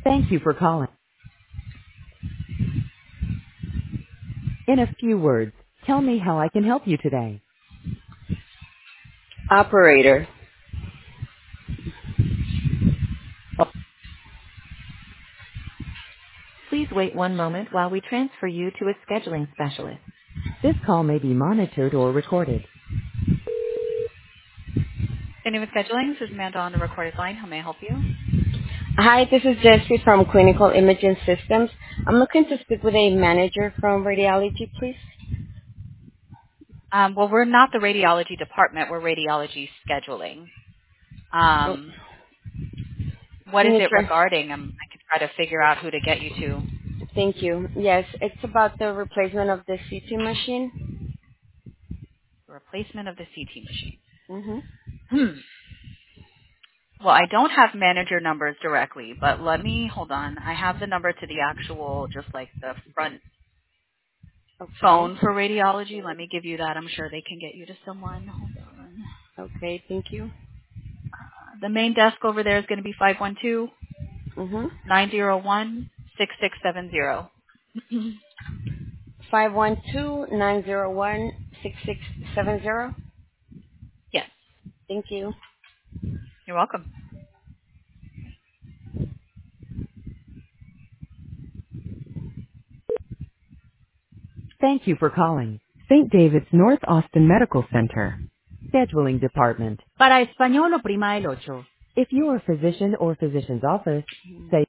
Thank you for calling. In a few words, tell me how I can help you today. Operator. Please wait one moment while we transfer you to a scheduling specialist. This call may be monitored or recorded. Anyway, scheduling. This is Amanda on the recorded line. How may I help you? Hi, this is Jessie from Clinical Imaging Systems. I'm looking to speak with a manager from radiology, please. Well, we're not the radiology department. We're radiology scheduling. Oh, What can is you it try? regarding? I could try to figure out who to get you to. Thank you. Yes, it's about the replacement of the CT machine. The replacement of the CT machine. Mm-hmm. Hmm. Well, I don't have manager numbers directly, but hold on. I have the number to the actual, just like the front Okay. phone for radiology. Let me give you that. I'm sure they can get you to someone. Hold on. Okay, thank you. The main desk over there is going to be 512 Mm-hmm. 901 6670. 512-901-6670. Yes, Thank you. you're welcome. Thank you for calling St. David's North Austin Medical Center. Scheduling Department. Para español, oprima el ocho. If you are a physician or physician's office, say